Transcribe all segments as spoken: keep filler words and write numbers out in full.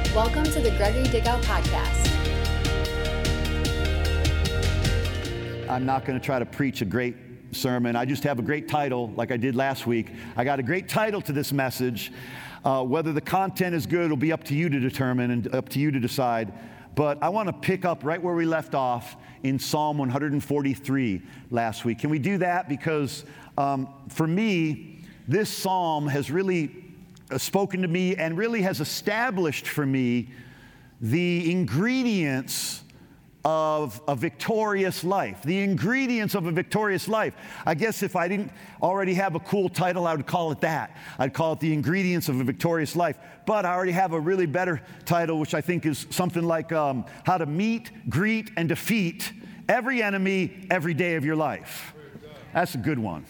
Welcome to the Gregory Dickow Podcast. I'm not going to try to preach a great sermon. I just have a great title, like I did last week. I got a great title to this message. Uh, whether the content is good will be up to you to determine and up to you to decide. But I want to pick up right where we left off in Psalm one forty-three last week. Can we do that? Because um, for me, this psalm has really spoken to me and really has established for me the ingredients of a victorious life. The ingredients of a victorious life. I guess if I didn't already have a cool title, I would call it that. I'd call it the ingredients of a victorious life. But I already have a really better title, which I think is something like um, how to meet, greet, and defeat every enemy every day of your life. That's a good one.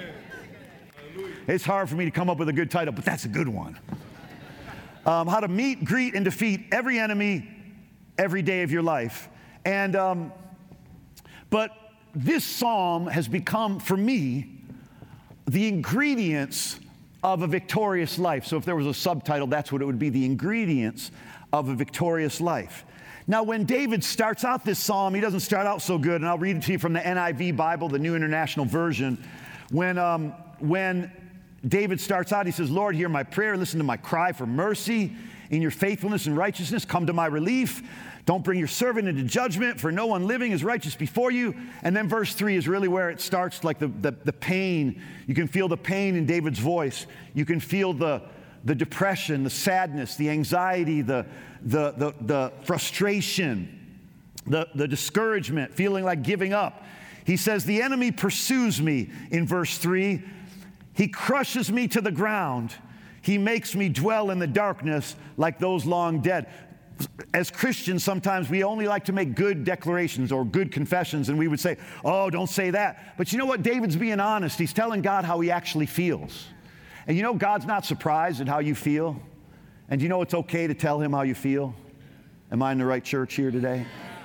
It's hard for me to come up with a good title, but that's a good one. Um, how to meet, greet, and defeat every enemy every day of your life. And, um, but this psalm has become, for me, the ingredients of a victorious life. So if there was a subtitle, that's what it would be, the ingredients of a victorious life. Now, when David starts out this psalm, he doesn't start out so good, and I'll read it to you from the N I V Bible, the New International Version. When, um, when David starts out, he says, Lord, hear my prayer, listen to my cry for mercy. In your faithfulness and righteousness, come to my relief. Don't bring your servant into judgment, for no one living is righteous before you. And then verse three is really where it starts, like the, the, the pain. You can feel the pain in David's voice. You can feel the, the depression, the sadness, the anxiety, the, the, the, the frustration, the, the discouragement, feeling like giving up. He says, the enemy pursues me in verse three. He crushes me to the ground. He makes me dwell in the darkness like those long dead. As Christians, sometimes we only like to make good declarations or good confessions, and we would say, oh, don't say that. But you know what? David's being honest. He's telling God how he actually feels. And you know God's not surprised at how you feel. And you know it's okay to tell him how you feel? Am I in the right church here today?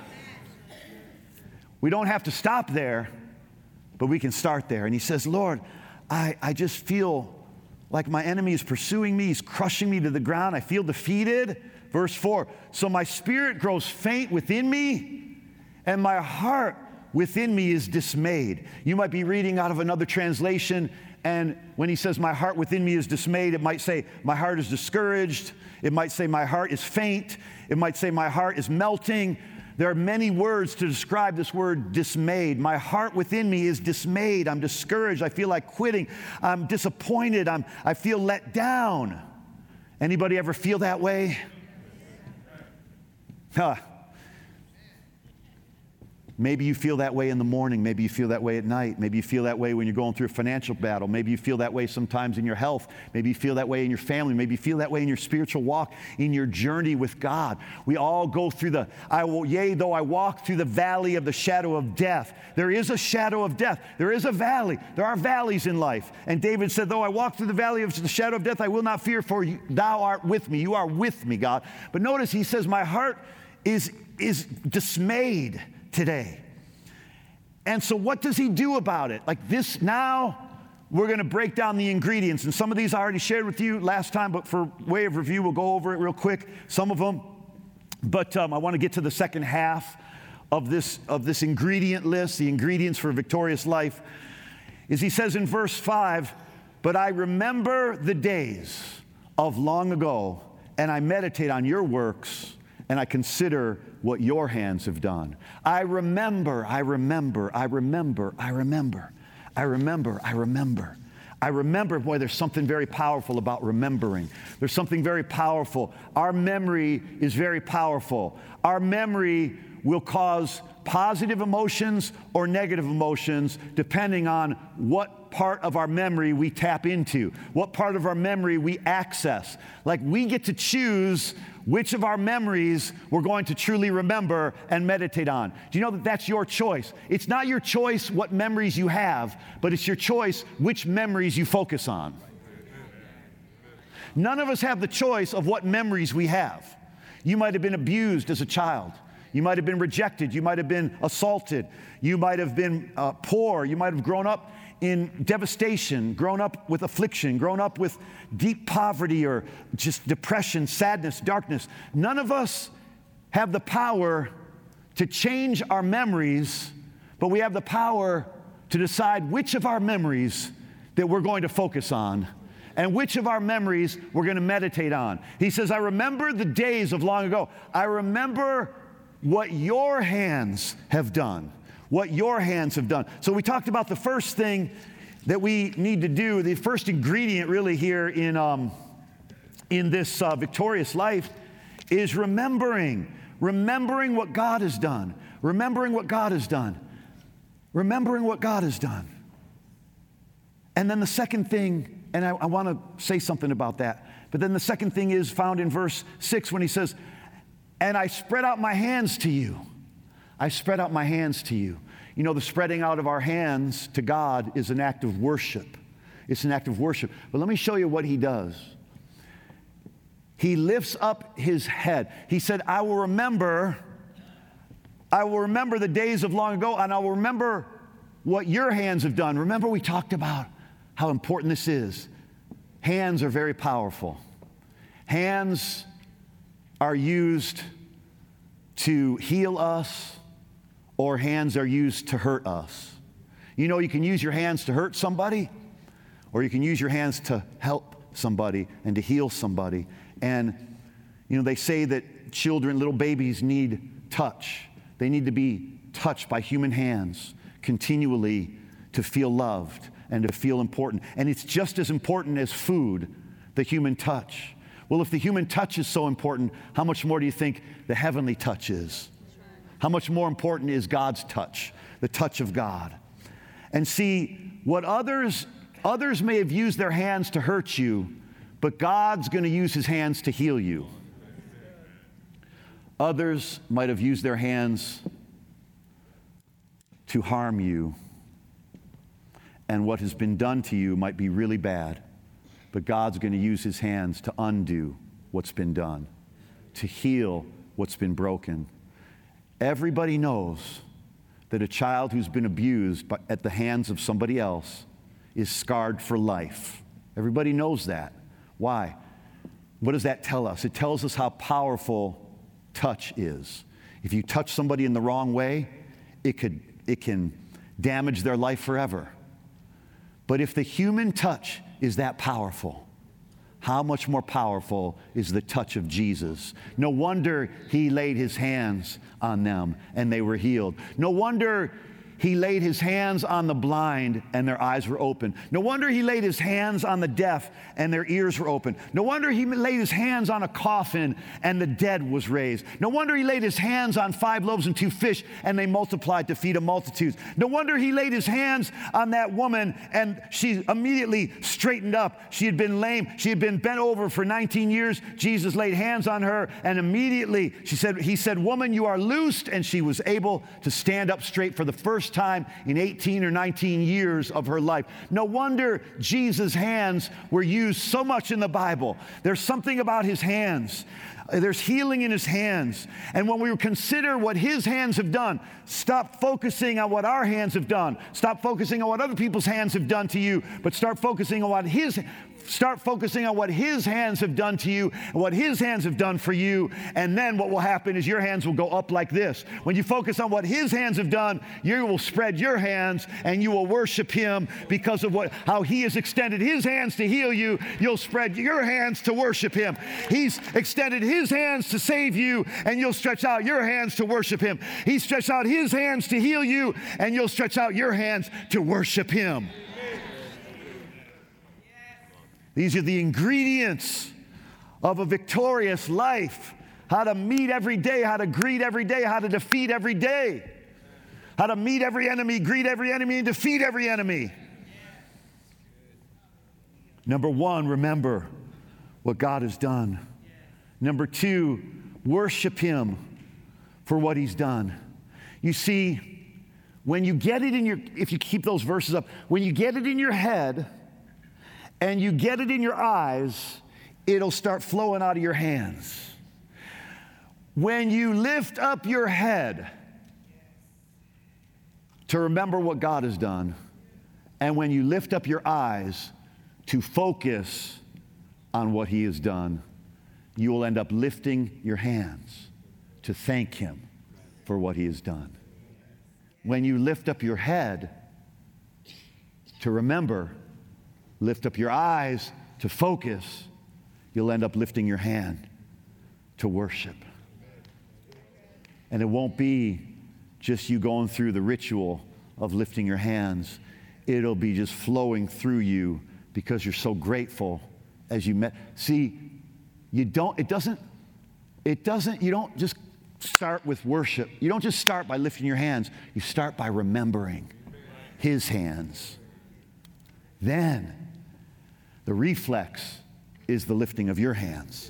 We don't have to stop there, but we can start there. And he says, Lord, I, I just feel like my enemy is pursuing me. He's crushing me to the ground. I feel defeated. Verse four, so my spirit grows faint within me, and my heart within me is dismayed. You might be reading out of another translation, and when he says my heart within me is dismayed, it might say my heart is discouraged. It might say my heart is faint. It might say my heart is melting. There are many words to describe this word dismayed. My heart within me is dismayed. I'm discouraged. I feel like quitting. I'm disappointed. I'm, I feel let down. Anybody ever feel that way? Huh. Maybe you feel that way in the morning. Maybe you feel that way at night. Maybe you feel that way when you're going through a financial battle. Maybe you feel that way sometimes in your health. Maybe you feel that way in your family. Maybe you feel that way in your spiritual walk, in your journey with God. We all go through the, I will, yea, though I walk through the valley of the shadow of death. There is a shadow of death. There is a valley. There are valleys in life. And David said, though I walk through the valley of the shadow of death, I will not fear, for you, thou art with me. You are with me, God. But notice he says, my heart is, is dismayed today. And so what does he do about it? Like this, now we're going to break down the ingredients. And some of these I already shared with you last time, but for way of review, we'll go over it real quick, some of them. But um, I want to get to the second half of this, of this ingredient list, the ingredients for a victorious life, is he says in verse five, but I remember the days of long ago, and I meditate on your works, and I consider what your hands have done. I remember, I remember, I remember, I remember, I remember, I remember. I remember, boy, there's something very powerful about remembering. There's something very powerful. Our memory is very powerful. Our memory will cause positive emotions or negative emotions depending on what part of our memory we tap into, what part of our memory we access. Like we get to choose which of our memories we're going to truly remember and meditate on. Do you know that that's your choice? It's not your choice what memories you have, but it's your choice which memories you focus on. None of us have the choice of what memories we have. You might have been abused as a child. You might have been rejected. You might have been assaulted. You might have been uh, poor. You might have grown up in devastation, grown up with affliction, grown up with deep poverty or just depression, sadness, darkness. None of us have the power to change our memories, but we have the power to decide which of our memories that we're going to focus on and which of our memories we're going to meditate on. He says, I remember the days of long ago. I remember what your hands have done. What your hands have done. So we talked about the first thing that we need to do, the first ingredient really here in, um, in this uh, victorious life is remembering. Remembering what God has done. Remembering what God has done. Remembering what God has done. And then the second thing, and I, I want to say something about that, but then the second thing is found in verse six when he says, and I spread out my hands to you. I spread out my hands to you. You know, the spreading out of our hands to God is an act of worship. It's an act of worship. But let me show you what he does. He lifts up his head. He said, I will remember, I will remember the days of long ago, and I will remember what your hands have done. Remember we talked about how important this is. Hands are very powerful. Hands are used to heal us, or hands are used to hurt us. You know, you can use your hands to hurt somebody, or you can use your hands to help somebody and to heal somebody. And, you know, they say that children, little babies need touch. They need to be touched by human hands continually to feel loved and to feel important. And it's just as important as food, the human touch. Well, if the human touch is so important, how much more do you think the heavenly touch is? How much more important is God's touch, the touch of God? And see, what others, others may have used their hands to hurt you, but God's going to use his hands to heal you. Others might have used their hands to harm you, and what has been done to you might be really bad, but God's going to use his hands to undo what's been done, to heal what's been broken. Everybody knows that a child who's been abused by, at the hands of somebody else is scarred for life. Everybody knows that. Why? What does that tell us? It tells us how powerful touch is. If you touch somebody in the wrong way, it could, it can damage their life forever. But if the human touch is that powerful, how much more powerful is the touch of Jesus? No wonder he laid his hands on them and they were healed. No wonder he laid his hands on the blind and their eyes were open. No wonder he laid his hands on the deaf and their ears were open. No wonder he laid his hands on a coffin and the dead was raised. No wonder he laid his hands on five loaves and two fish and they multiplied to feed a multitude. No wonder he laid his hands on that woman and she immediately straightened up. She had been lame. She had been bent over for nineteen years. Jesus laid hands on her and immediately she said, he said, woman, you are loosed. And she was able to stand up straight for the first time in eighteen or nineteen years of her life. No wonder Jesus' hands were used so much in the Bible. There's something about his hands. There's healing in his hands. And when we consider what his hands have done, stop focusing on what our hands have done. Stop focusing on what other people's hands have done to you, but start focusing on what his Start focusing on what his hands have done to you and what his hands have done for you. And then what will happen is your hands will go up like this. When you focus on what his hands have done, you will spread your hands and you will worship him because of what how he has extended his hands to heal you. You'll spread your hands to worship him. He's extended his hands to save you and you'll stretch out your hands to worship him. He stretched out his hands to heal you and you'll stretch out your hands to worship him. These are the ingredients of a victorious life. How to meet every day, how to greet every day, how to defeat every day. How to meet every enemy, greet every enemy, and defeat every enemy. Number one, remember what God has done. Number two, worship him for what he's done. You see, when you get it in your, if you keep those verses up, when you get it in your head, and you get it in your eyes, it'll start flowing out of your hands. When you lift up your head to remember what God has done, And when you lift up your eyes to focus on what he has done, you will end up lifting your hands to thank him for what he has done. When you lift up your head to remember, lift up your eyes to focus, you'll end up lifting your hand to worship. And it won't be just you going through the ritual of lifting your hands. It'll be just flowing through you because you're so grateful as you met. See, you don't, it doesn't, it doesn't, you don't just start with worship. You don't just start by lifting your hands. You start by remembering his hands. Then the reflex is the lifting of your hands.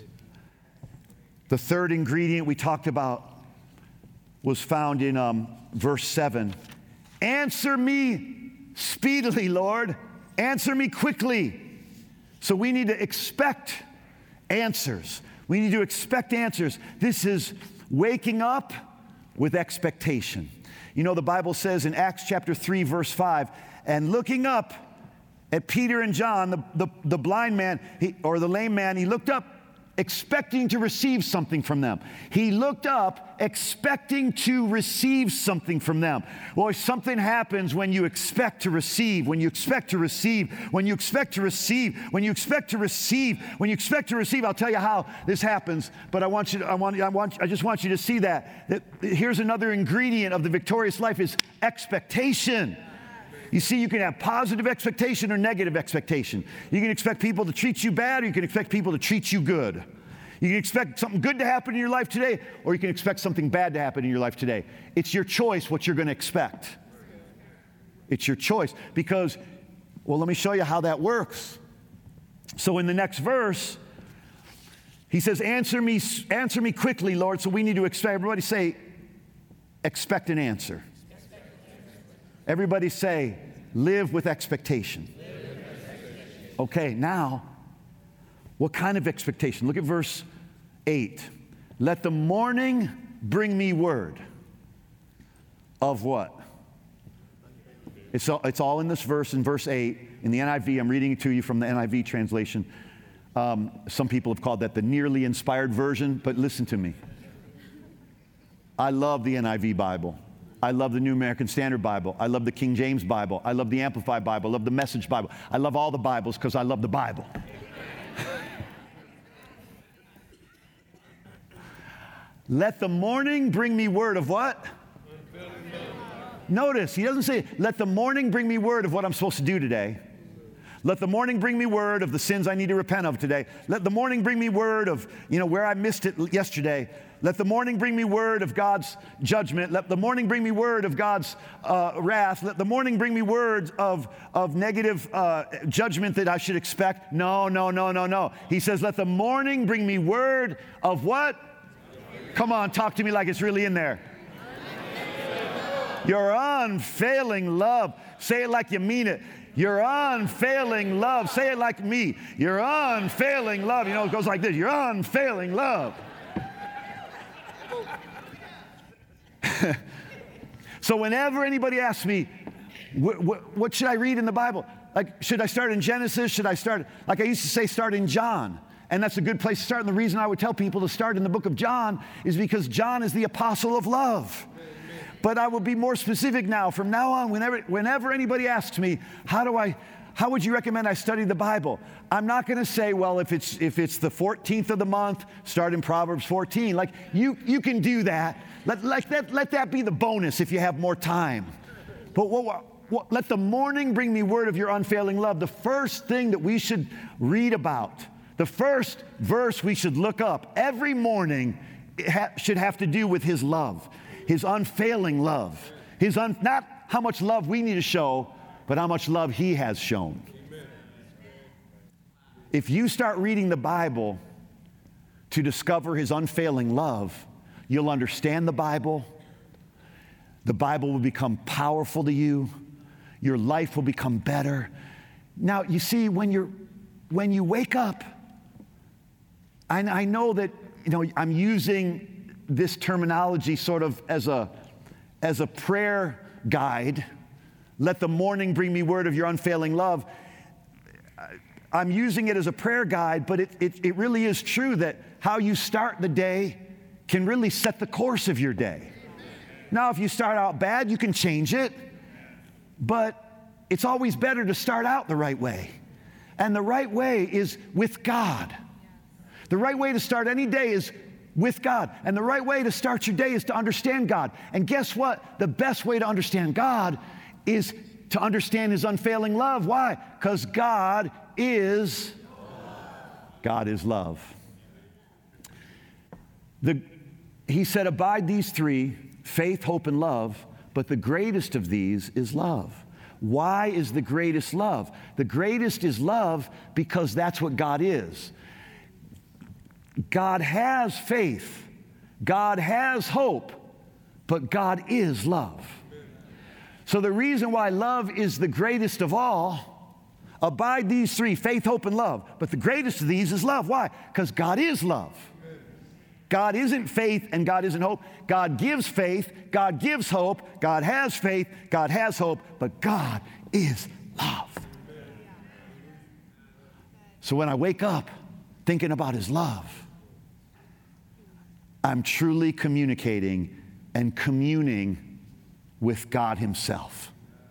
The third ingredient we talked about was found in um, verse seven. Answer me speedily, Lord. Answer me quickly. So we need to expect answers. We need to expect answers. This is waking up with expectation. You know, the Bible says in Acts chapter three, verse five, and looking up at Peter and John, the, the, the blind man, he, or the lame man, he looked up expecting to receive something from them. He looked up expecting to receive something from them. Well, something happens when you expect to receive, when you expect to receive, when you expect to receive, when you expect to receive, when you expect to receive. I'll tell you how this happens, but I want you to, I want, I want, I just want you to see that, that here's another ingredient of the victorious life is expectation. You see, you can have positive expectation or negative expectation. You can expect people to treat you bad, or you can expect people to treat you good. You can expect something good to happen in your life today, or you can expect something bad to happen in your life today. It's your choice what you're going to expect. It's your choice. Because, well, let me show you how that works. So in the next verse, he says, answer me, answer me quickly, Lord. So we need to expect, everybody say, expect an answer. Everybody say, live with expectation. Live with expectation. Okay, now, what kind of expectation? Look at verse eight. Let the morning bring me word of what? It's all, it's all in this verse, in verse eight. In the N I V, I'm reading it to you from the N I V translation. Um, some people have called that the nearly inspired version, but listen to me. I love the N I V Bible. I love the New American Standard Bible. I love the King James Bible. I love the Amplified Bible. I love the Message Bible. I love all the Bibles because I love the Bible. Let the morning bring me word of what? Notice, he doesn't say, let the morning bring me word of what I'm supposed to do today. Let the morning bring me word of the sins I need to repent of today. Let the morning bring me word of, you know, where I missed it yesterday. Let the morning bring me word of God's judgment. Let the morning bring me word of God's uh, wrath. Let the morning bring me words of, of negative uh, judgment that I should expect. No, no, no, no, no. He says, let the morning bring me word of what? Come on, talk to me like it's really in there. Your unfailing love. Say it like you mean it. Your unfailing love. Say it like me. Your unfailing love. You know, it goes like this. Your unfailing love. So whenever anybody asks me, wh- wh- what should I read in the Bible? Like, should I start in Genesis? Should I start, like I used to say, start in John. And that's a good place to start. And the reason I would tell people to start in the book of John is because John is the apostle of love. But I will be more specific now. From now on, whenever, whenever anybody asks me, how do I, how would you recommend I study the Bible? I'm not going to say, well, if it's if it's the fourteenth of the month, start in Proverbs fourteen. Like, you you can do that. Let, let, that, let that be the bonus if you have more time. But what, what, let the morning bring me word of your unfailing love. The first thing that we should read about, the first verse we should look up every morning it ha- should have to do with his love. His unfailing love. His un, not how much love we need to show, but how much love he has shown. Amen. If you start reading the Bible to discover his unfailing love, you'll understand the Bible. The Bible will become powerful to you. Your life will become better. Now, you see, when you're when you wake up, I, I know that, you know, I'm using this terminology sort of as a, as a prayer guide, Let the morning bring me word of your unfailing love. I'm using it as a prayer guide, but it, it, it really is true that how you start the day can really set the course of your day. Now, if you start out bad, you can change it, but it's always better to start out the right way. And the right way is with God. The right way to start any day is with God. And the right way to start your day is to understand God. And guess what? The best way to understand God is to understand His unfailing love. Why? Because God is God is love. The, he said, abide these three, faith, hope, and love, but the greatest of these is love. Why is the greatest love? The greatest is love because that's what God is. God has faith. God has hope, but God is love. So the reason why love is the greatest of all, abide these three, faith, hope, and love. But the greatest of these is love. Why? Because God is love. God isn't faith and God isn't hope. God gives faith, God gives hope, God has faith, God has hope, but God is love. So when I wake up thinking about His love, I'm truly communicating and communing with God Himself.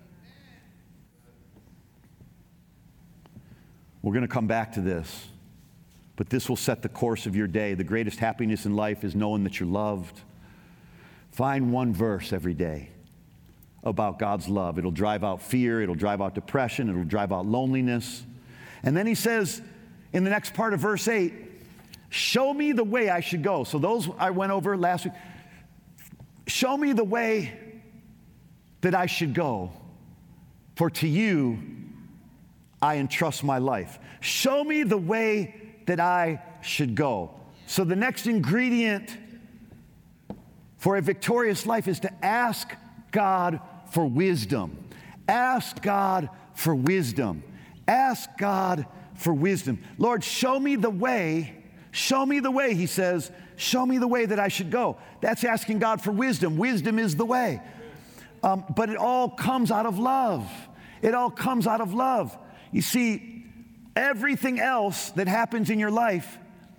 We're going to come back to this, but this will set the course of your day. The greatest happiness in life is knowing that you're loved. Find one verse every day about God's love. It'll drive out fear. It'll drive out depression. It'll drive out loneliness. And then he says in the next part of verse eight, show me the way I should go. So those I went over last week. Show me the way that I should go, for to you I entrust my life. Show me the way that I should go. So the next ingredient for a victorious life is to ask God for wisdom. Ask God for wisdom. Ask God for wisdom. Lord, show me the way. Show me the way, he says. Show me the way that I should go. That's asking God for wisdom. Wisdom is the way. Um, but it all comes out of love. It all comes out of love. You see, everything else that happens in your life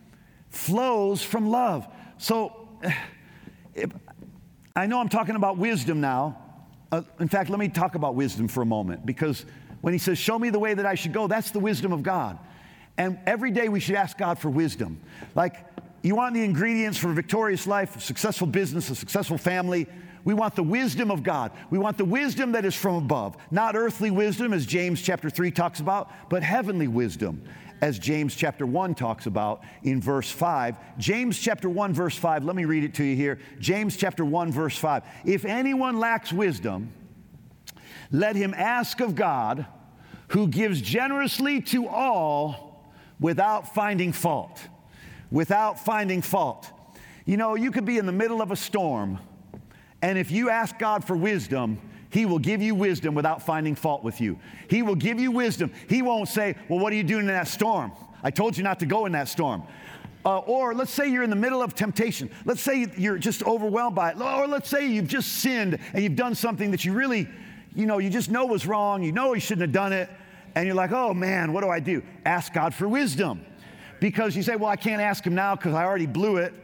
flows from love. So, if, I know I'm talking about wisdom now. Uh, in fact, let me talk about wisdom for a moment, because when he says, show me the way that I should go, that's the wisdom of God. And every day we should ask God for wisdom. Like, you want the ingredients for a victorious life, a successful business, a successful family. We want the wisdom of God. We want the wisdom that is from above. Not earthly wisdom, as James chapter three talks about, but heavenly wisdom, as James chapter one talks about in verse five. James chapter one, verse five, let me read it to you here. James chapter one, verse five. If anyone lacks wisdom, let him ask of God, who gives generously to all without finding fault. Without finding fault. You know, you could be in the middle of a storm, and if you ask God for wisdom, He will give you wisdom without finding fault with you. He will give you wisdom. He won't say, well, what are you doing in that storm? I told you not to go in that storm. Uh, or let's say you're in the middle of temptation. Let's say you're just overwhelmed by it. Or let's say you've just sinned and you've done something that you really, you know, you just know was wrong. You know you shouldn't have done it. And you're like, oh man, what do I do? Ask God for wisdom. Because you say, well, I can't ask Him now because I already blew it.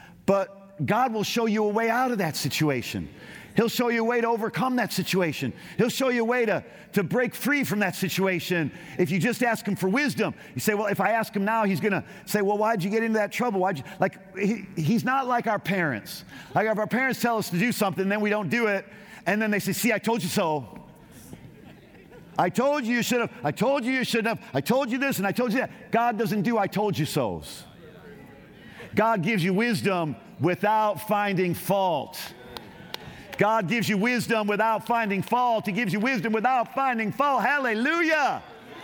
But God will show you a way out of that situation. He'll show you a way to overcome that situation. He'll show you a way to, to break free from that situation if you just ask Him for wisdom. You say, well, if I ask Him now, He's going to say, well, why'd you get into that trouble? Why'd you? Like, he, He's not like our parents. Like, if our parents tell us to do something, then we don't do it, and then they say, see, I told you so. I told you you should have. I told you you shouldn't have. I told you this and I told you that. God doesn't do I told you so's. God gives you wisdom without finding fault. God gives you wisdom without finding fault. He gives you wisdom without finding fault. Hallelujah.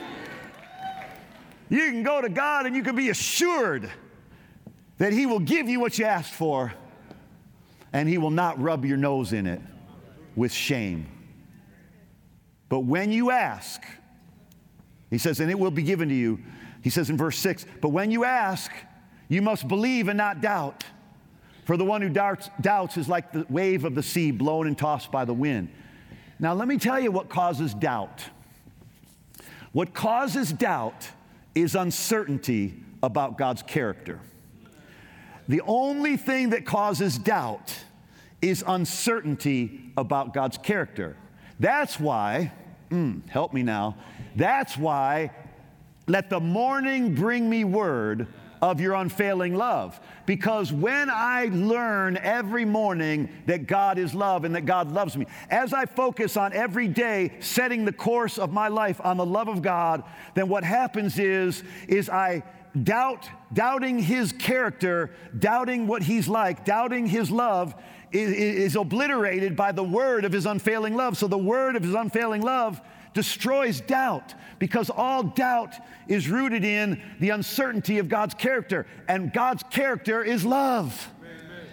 You can go to God and you can be assured that He will give you what you asked for, and He will not rub your nose in it with shame. But when you ask, he says, and it will be given to you. He says in verse six, but when you ask, you must believe and not doubt. For the one who doubts, doubts is like the wave of the sea blown and tossed by the wind. Now, let me tell you what causes doubt. What causes doubt is uncertainty about God's character. The only thing that causes doubt is uncertainty about God's character. That's why, mm, help me now, that's why, let the morning bring me word of your unfailing love. Because when I learn every morning that God is love and that God loves me, as I focus on every day setting the course of my life on the love of God, then what happens is, is I doubt, doubting His character, doubting what He's like, doubting His love is, is obliterated by the word of His unfailing love. So the word of His unfailing love destroys doubt, because all doubt is rooted in the uncertainty of God's character, and God's character is love. Amen.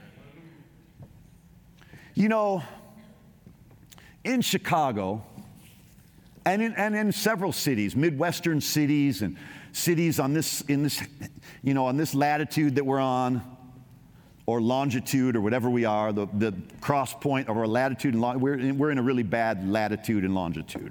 You know, in Chicago, and in, and in several cities, Midwestern cities and cities on this, in this, you know, on this latitude that we're on, or longitude, or whatever we are, the, the cross point of our latitude and longitude, we're in, we're in a really bad latitude and longitude.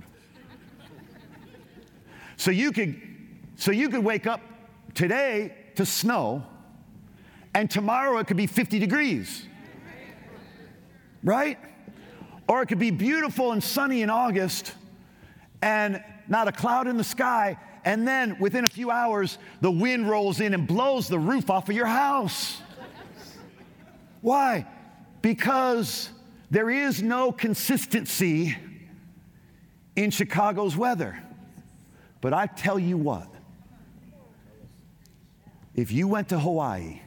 So you could, so you could wake up today to snow, and tomorrow it could be fifty degrees, right? Or it could be beautiful and sunny in August, and not a cloud in the sky, and then within a few hours, the wind rolls in and blows the roof off of your house. Why? Because there is no consistency in Chicago's weather. But I tell you what, if you went to Hawaii,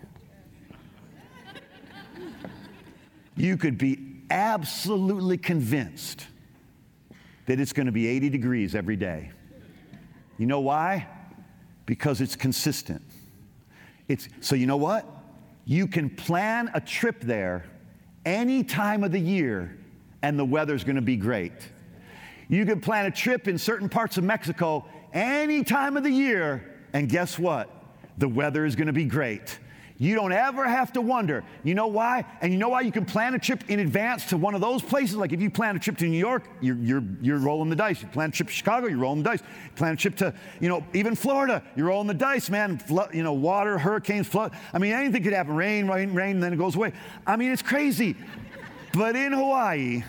you could be absolutely convinced that it's going to be eighty degrees every day. You know why? Because it's consistent. It's, so you know what? You can plan a trip there any time of the year, and the weather's going to be great. You can plan a trip in certain parts of Mexico any time of the year, and guess what? The weather is going to be great. You don't ever have to wonder. You know why? And you know why you can plan a trip in advance to one of those places? Like if you plan a trip to New York, you're, you're, you're rolling the dice. You plan a trip to Chicago, you're rolling the dice. You plan a trip to, you know, even Florida, you're rolling the dice, man. Flood, you know, water, hurricanes, flood. I mean, anything could happen. Rain, rain, rain, and then it goes away. I mean, it's crazy. But in Hawaii,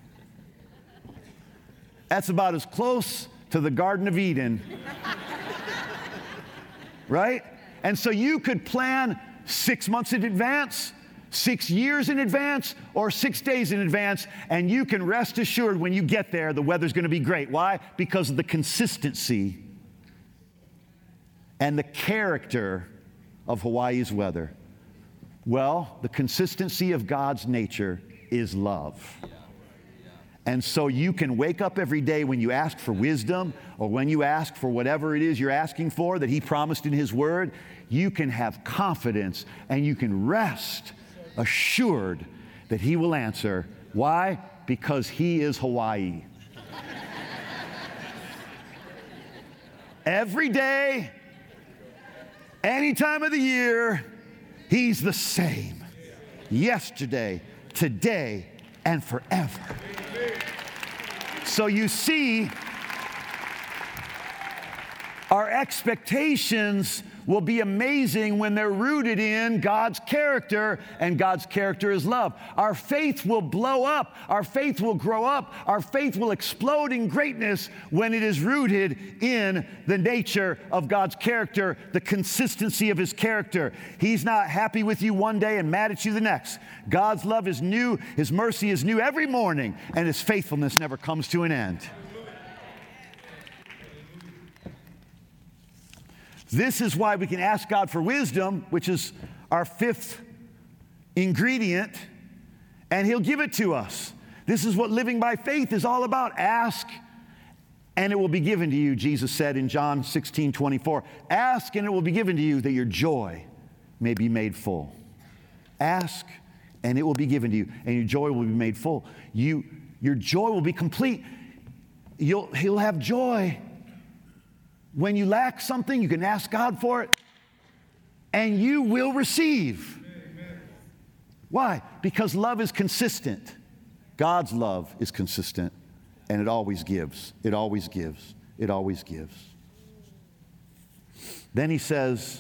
that's about as close to the Garden of Eden, right? And so you could plan six months in advance, six years in advance, or six days in advance, and you can rest assured when you get there, the weather's going to be great. Why? Because of the consistency and the character of Hawaii's weather. Well, the consistency of God's nature is love. And so you can wake up every day when you ask for wisdom, or when you ask for whatever it is you're asking for that He promised in His Word, you can have confidence and you can rest assured that He will answer. Why? Because He is Hawaii. Every day, any time of the year, He's the same. Yesterday, today, and forever. So you see, our expectations will be amazing when they're rooted in God's character, and God's character is love. Our faith will blow up. Our faith will grow up. Our faith will explode in greatness when it is rooted in the nature of God's character, the consistency of His character. He's not happy with you one day and mad at you the next. God's love is new. His mercy is new every morning, and His faithfulness never comes to an end. This is why we can ask God for wisdom, which is our fifth ingredient, and He'll give it to us. This is what living by faith is all about. Ask, and it will be given to you, Jesus said in John sixteen twenty-four. Ask, and it will be given to you, that your joy may be made full. Ask, and it will be given to you, and your joy will be made full. You, your joy will be complete. You'll, he'll have joy. When you lack something, you can ask God for it, and you will receive. Amen. Why? Because love is consistent. God's love is consistent, and it always gives. It always gives. It always gives. Then he says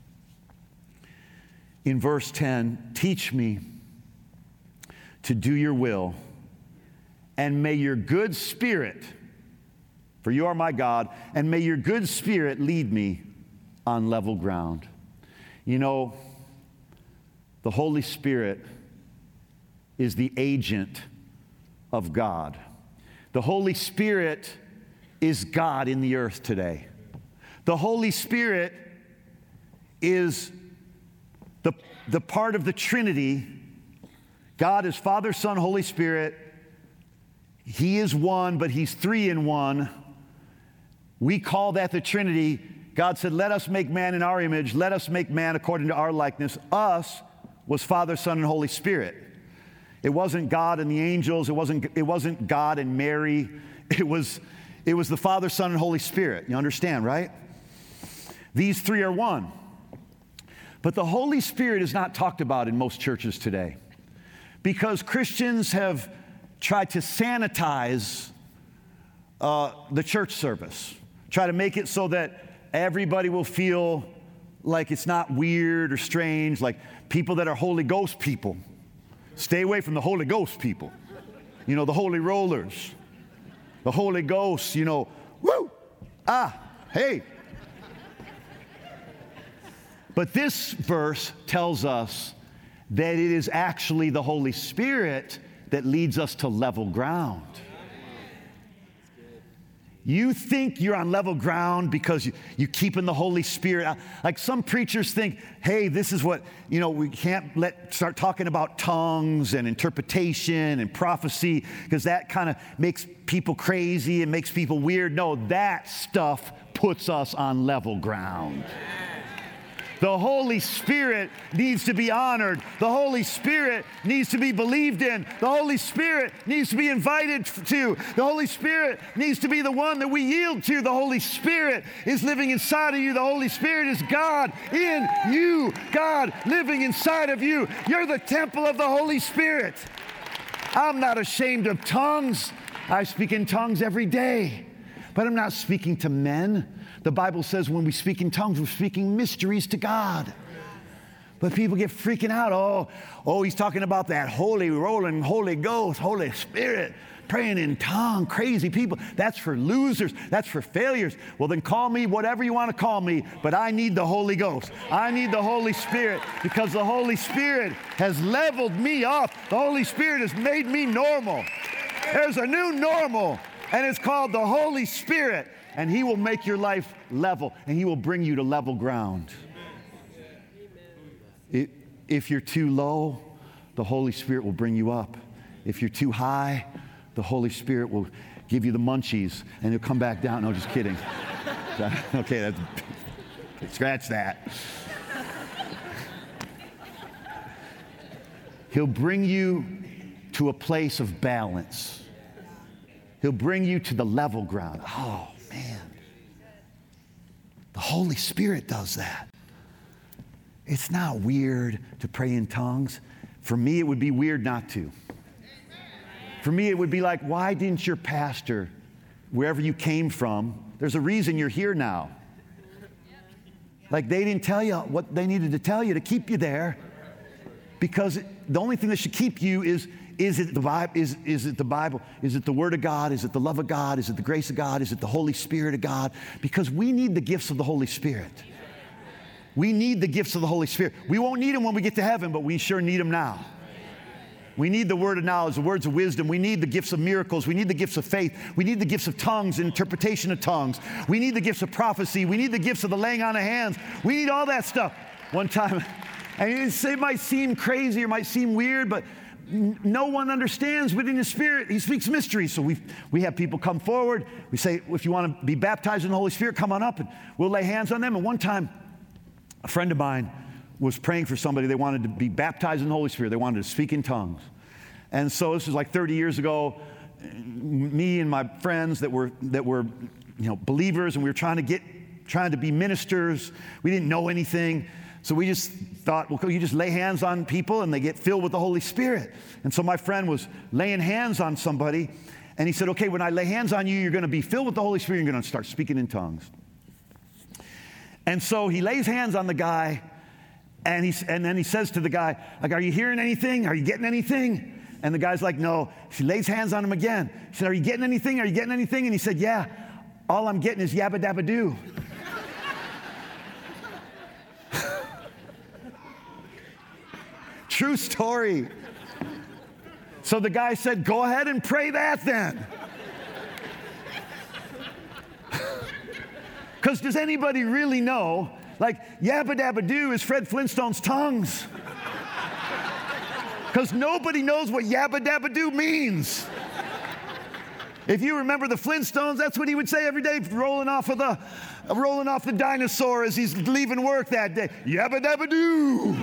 in verse ten, teach me to do your will, and may your good spirit, for you are my God, and may your good spirit lead me on level ground. You know, the Holy Spirit is the agent of God. The Holy Spirit is God in the earth today. The Holy Spirit is the, the part of the Trinity. God is Father, Son, Holy Spirit. He is one, but He's three in one. We call that the Trinity. God said, let us make man in our image. Let us make man according to our likeness. Us was Father, Son, and Holy Spirit. It wasn't God and the angels. It wasn't, it wasn't God and Mary. It was, it was the Father, Son, and Holy Spirit. You understand, right? These three are one. But the Holy Spirit is not talked about in most churches today because Christians have tried to sanitize uh, the church service, try to make it so that everybody will feel like it's not weird or strange, like people that are Holy Ghost people. Stay away from the Holy Ghost people. You know, the holy rollers. The Holy Ghost, you know, woo, ah, hey. But this verse tells us that it is actually the Holy Spirit that leads us to level ground. You think you're on level ground because you, you keep in the Holy Spirit. Like some preachers think, hey, this is what, you know, we can't let start talking about tongues and interpretation and prophecy because that kind of makes people crazy and makes people weird. No, that stuff puts us on level ground. The Holy Spirit needs to be honored. The Holy Spirit needs to be believed in. The Holy Spirit needs to be invited to. The Holy Spirit needs to be the one that we yield to. The Holy Spirit is living inside of you. The Holy Spirit is God in you. God living inside of you. You're the temple of the Holy Spirit. I'm not ashamed of tongues. I speak in tongues every day, but I'm not speaking to men. The Bible says when we speak in tongues, we're speaking mysteries to God. But people get freaking out. Oh, oh, he's talking about that holy rolling Holy Ghost, Holy Spirit, praying in tongues, crazy people. That's for losers. That's for failures. Well, then call me whatever you want to call me, but I need the Holy Ghost. I need the Holy Spirit because the Holy Spirit has leveled me up. The Holy Spirit has made me normal. There's a new normal, and it's called the Holy Spirit. And He will make your life level, and He will bring you to level ground. It, if you're too low, the Holy Spirit will bring you up. If you're too high, the Holy Spirit will give you the munchies, and He'll come back down. No, just kidding. Okay, that's, scratch that. He'll bring you to a place of balance. He'll bring you to the level ground. Oh, man, the Holy Spirit does that. It's not weird to pray in tongues. For me, it would be weird not to. For me, it would be like, why didn't your pastor, wherever you came from, there's a reason you're here now. Like they didn't tell you what they needed to tell you to keep you there. Because the only thing that should keep you is Is it the Bible? Is, is it the Bible? Is it the Word of God? Is it the love of God? Is it the grace of God? Is it the Holy Spirit of God? Because we need the gifts of the Holy Spirit. We need the gifts of the Holy Spirit. We won't need them when we get to heaven, but we sure need them now. We need the word of knowledge, the words of wisdom. We need the gifts of miracles. We need the gifts of faith. We need the gifts of tongues and interpretation of tongues. We need the gifts of prophecy. We need the gifts of the laying on of hands. We need all that stuff. One time, and it might seem crazy or might seem weird, but no one understands, but in the Spirit, He speaks mysteries. So we we have people come forward. We say, if you want to be baptized in the Holy Spirit, come on up, and we'll lay hands on them. And one time, a friend of mine was praying for somebody. They wanted to be baptized in the Holy Spirit. They wanted to speak in tongues. And so this was like thirty years ago. Me and my friends that were that were, you know, believers, and we were trying to get, trying to be ministers. We didn't know anything. So we just thought, well, you just lay hands on people and they get filled with the Holy Spirit. And so my friend was laying hands on somebody, and he said, okay, when I lay hands on you, you're going to be filled with the Holy Spirit. You're going to start speaking in tongues. And so he lays hands on the guy, and, he, and then he says to the guy, like, are you hearing anything? Are you getting anything? And the guy's like, no. He lays hands on him again. He said, are you getting anything? Are you getting anything? And he said, yeah, all I'm getting is yabba dabba doo. True story. So the guy said, go ahead and pray that then. Because does anybody really know, like, yabba dabba doo is Fred Flintstone's tongues? Because nobody knows what yabba dabba doo means. If you remember the Flintstones, that's what he would say every day, rolling off of the, rolling off the dinosaur as he's leaving work that day. Yabba dabba doo.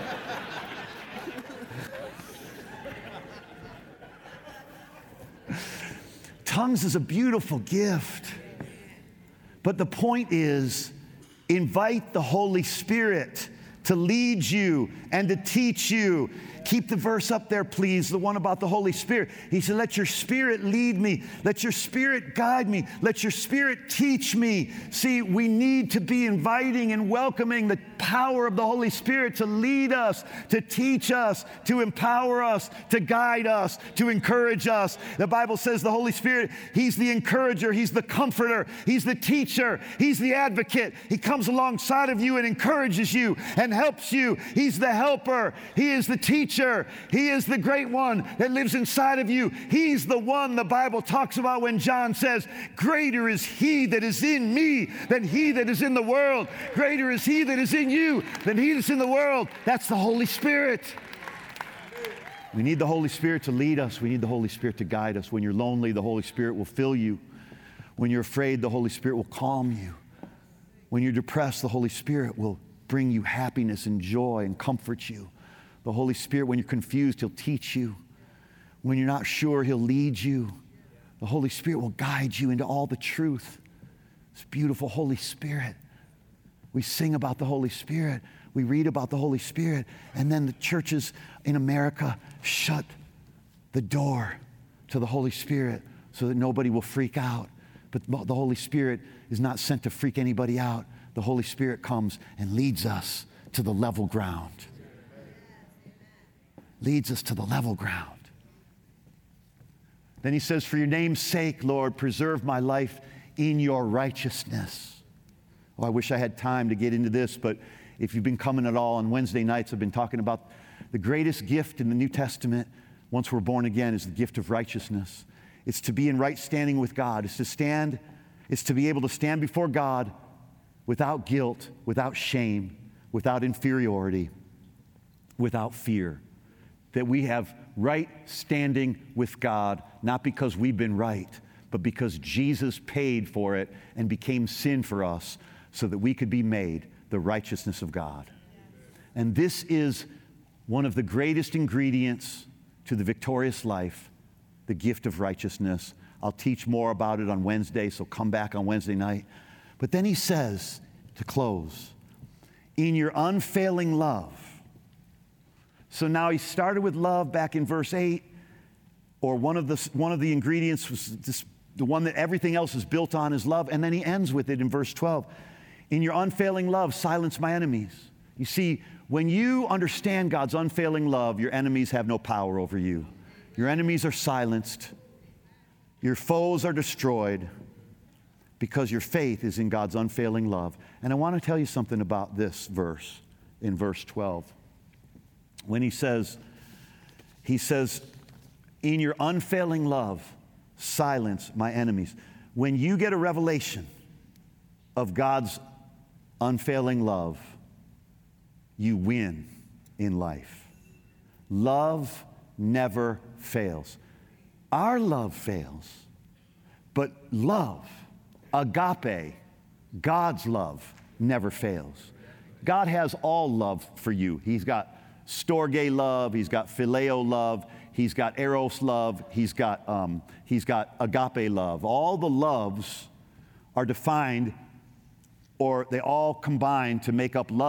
Tongues is a beautiful gift. But the point is, invite the Holy Spirit to lead you and to teach you. Keep the verse up there, please, the one about the Holy Spirit. He said, let your Spirit lead me. Let your Spirit guide me. Let your Spirit teach me. See, we need to be inviting and welcoming the power of the Holy Spirit to lead us, to teach us, to empower us, to guide us, to encourage us. The Bible says the Holy Spirit, He's the encourager, He's the comforter, He's the teacher, He's the advocate. He comes alongside of you and encourages you and helps you. He's the helper. He is the teacher. He is the great one that lives inside of you. He's the one the Bible talks about when John says, greater is He that is in me than he that is in the world. Greater is He that is in you than he that's in the world. That's the Holy Spirit. We need the Holy Spirit to lead us. We need the Holy Spirit to guide us. When you're lonely, the Holy Spirit will fill you. When you're afraid, the Holy Spirit will calm you. When you're depressed, the Holy Spirit will bring you happiness and joy and comfort you. The Holy Spirit, when you're confused, He'll teach you. When you're not sure, He'll lead you. The Holy Spirit will guide you into all the truth. This beautiful Holy Spirit. We sing about the Holy Spirit. We read about the Holy Spirit. And then the churches in America shut the door to the Holy Spirit so that nobody will freak out. But the Holy Spirit is not sent to freak anybody out. The Holy Spirit comes and leads us to the level ground. Leads us to the level ground. Then he says, for your name's sake, Lord, preserve my life in your righteousness. Oh, I wish I had time to get into this, but if you've been coming at all on Wednesday nights, I've been talking about the greatest gift in the New Testament, once we're born again, is the gift of righteousness. It's to be in right standing with God. It's to stand, it's to be able to stand before God without guilt, without shame, without inferiority, without fear. That we have right standing with God, not because we've been right, but because Jesus paid for it and became sin for us so that we could be made the righteousness of God. And this is one of the greatest ingredients to the victorious life, the gift of righteousness. I'll teach more about it on Wednesday, so come back on Wednesday night. But then he says, to close, in your unfailing love. So now he started with love back in verse eight, or one of the, one of the ingredients was this, the one that everything else is built on is love, and then he ends with it in verse twelve. In your unfailing love, silence my enemies. You see, when you understand God's unfailing love, your enemies have no power over you. Your enemies are silenced. Your foes are destroyed because your faith is in God's unfailing love. And I want to tell you something about this verse in verse twelve. When he says, he says, in your unfailing love, silence my enemies. When you get a revelation of God's unfailing love, you win in life. Love never fails. Our love fails, but love, agape, God's love, never fails. God has all love for you. He's got storge love, He's got phileo love, He's got eros love, He's got, um, he's got agape love. All the loves are defined, or they all combine to make up love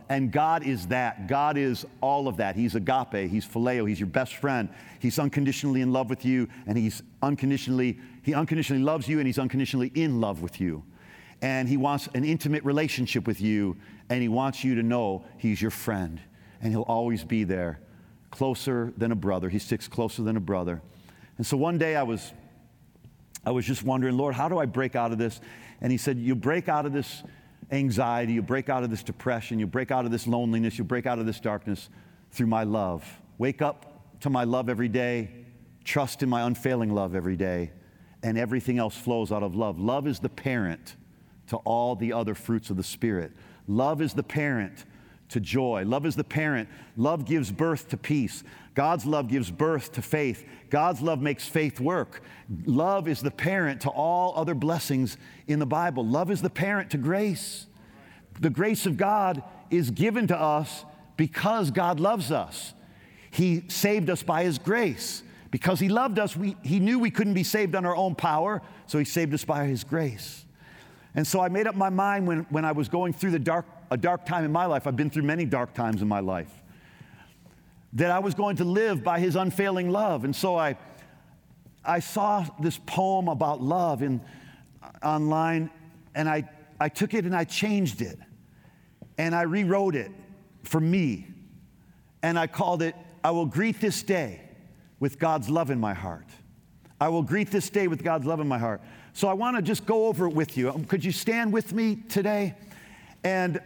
And God is that. God is all of that. He's agape. He's phileo. He's your best friend. He's unconditionally in love with you, and he's unconditionally, he unconditionally loves you, and he's unconditionally in love with you. And he wants an intimate relationship with you, and he wants you to know he's your friend, and he'll always be there, closer than a brother. He sticks closer than a brother. And so one day I was, I was just wondering, Lord, how do I break out of this? And he said, you break out of this anxiety, you break out of this depression, you break out of this loneliness, you break out of this darkness through my love. Wake up to my love every day, trust in my unfailing love every day, and everything else flows out of love. Love is the parent to all the other fruits of the Spirit. Love is the parent to joy. Love is the parent. Love gives birth to peace. God's love gives birth to faith. God's love makes faith work. Love is the parent to all other blessings in the Bible. Love is the parent to grace. The grace of God is given to us because God loves us. He saved us by His grace. Because He loved us, we, He knew we couldn't be saved on our own power, so He saved us by His grace. And so I made up my mind when, when I was going through the dark, a dark time in my life, I've been through many dark times in my life, that I was going to live by His unfailing love. And so I, I saw this poem about love in, online, and I, I took it and I changed it. And I rewrote it for me. And I called it, I will greet this day with God's love in my heart. I will greet this day with God's love in my heart. So I want to just go over it with you. Could you stand with me today? And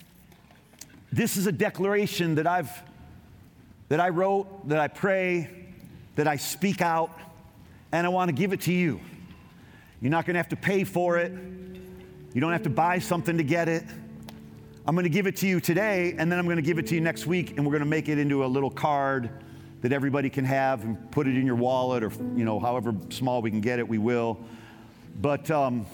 this is a declaration that I've, that I wrote, that I pray, that I speak out, and I want to give it to you. You're not going to have to pay for it. You don't have to buy something to get it. I'm going to give it to you today, and then I'm going to give it to you next week, and we're going to make it into a little card that everybody can have and put it in your wallet, or, you know, however small we can get it, we will. But um,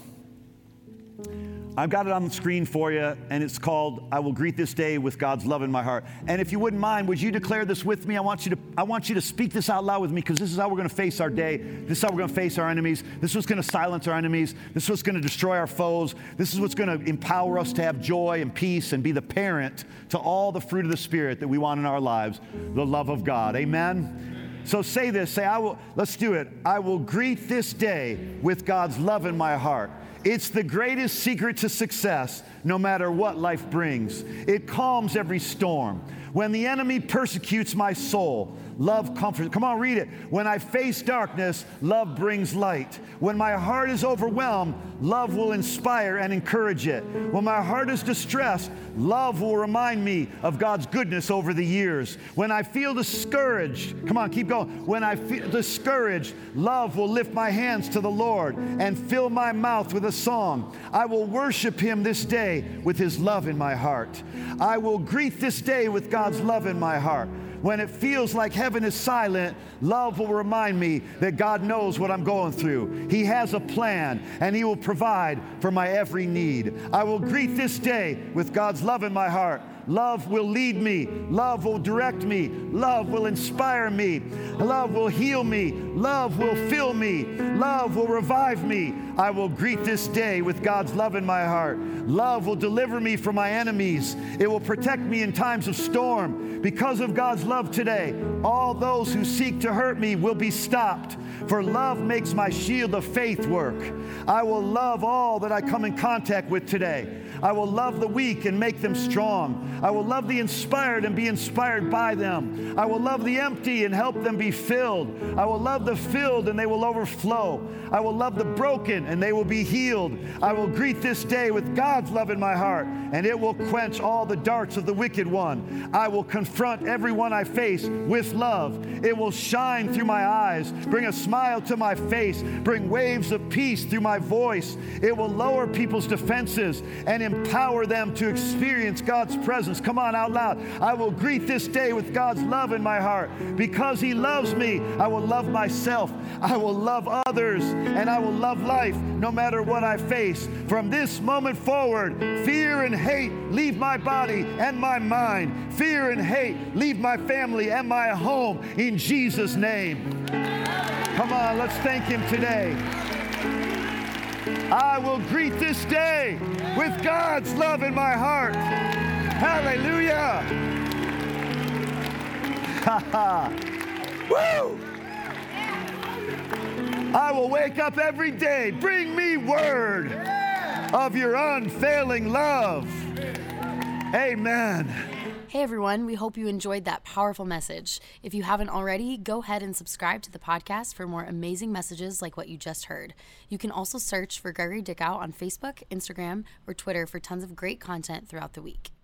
I've got it on the screen for you, and it's called, I will greet this day with God's love in my heart. And if you wouldn't mind, would you declare this with me? I want you to, I want you to speak this out loud with me, because this is how we're going to face our day. This is how we're going to face our enemies. This is what's going to silence our enemies. This is what's going to destroy our foes. This is what's going to empower us to have joy and peace and be the parent to all the fruit of the Spirit that we want in our lives, the love of God. Amen? So say this, say, I will, let's do it. I will greet this day with God's love in my heart. It's the greatest secret to success, no matter what life brings. It calms every storm. When the enemy persecutes my soul, love comforts. Come on, read it. When I face darkness, love brings light. When my heart is overwhelmed, love will inspire and encourage it. When my heart is distressed, love will remind me of God's goodness over the years. When I feel discouraged, come on, keep going. When I feel discouraged, love will lift my hands to the Lord and fill my mouth with a song. I will worship Him this day with His love in my heart. I will greet this day with God's love in my heart. When it feels like heaven is silent, love will remind me that God knows what I'm going through. He has a plan, and He will provide for my every need. I will greet this day with God's love in my heart. Love will lead me. Love will direct me. Love will inspire me. Love will heal me. Love will fill me. Love will revive me. I will greet this day with God's love in my heart. Love will deliver me from my enemies. It will protect me in times of storm. Because of God's love today, all those who seek to hurt me will be stopped. For love makes my shield of faith work. I will love all that I come in contact with today. I will love the weak and make them strong. I will love the inspired and be inspired by them. I will love the empty and help them be filled. I will love the filled and they will overflow. I will love the broken and they will be healed. I will greet this day with God's love in my heart, and it will quench all the darts of the wicked one. I will confront everyone I face with love. It will shine through my eyes, bring a smile to my face, bring waves of peace through my voice. It will lower people's defenses and empower them to experience God's presence. Come on, out loud. I will greet this day with God's love in my heart. Because He loves me, I will love myself. I will love others, and I will love life no matter what I face. From this moment forward, fear and hate leave my body and my mind. Fear and hate leave my family and my home in Jesus' name. Come on, let's thank Him today. I will greet this day with God's love in my heart. Hallelujah. Woo! I will wake up every day. Bring me word of your unfailing love. Amen. Hey everyone, we hope you enjoyed that powerful message. If you haven't already, go ahead and subscribe to the podcast for more amazing messages like what you just heard. You can also search for Gregory Dickow on Facebook, Instagram, or Twitter for tons of great content throughout the week.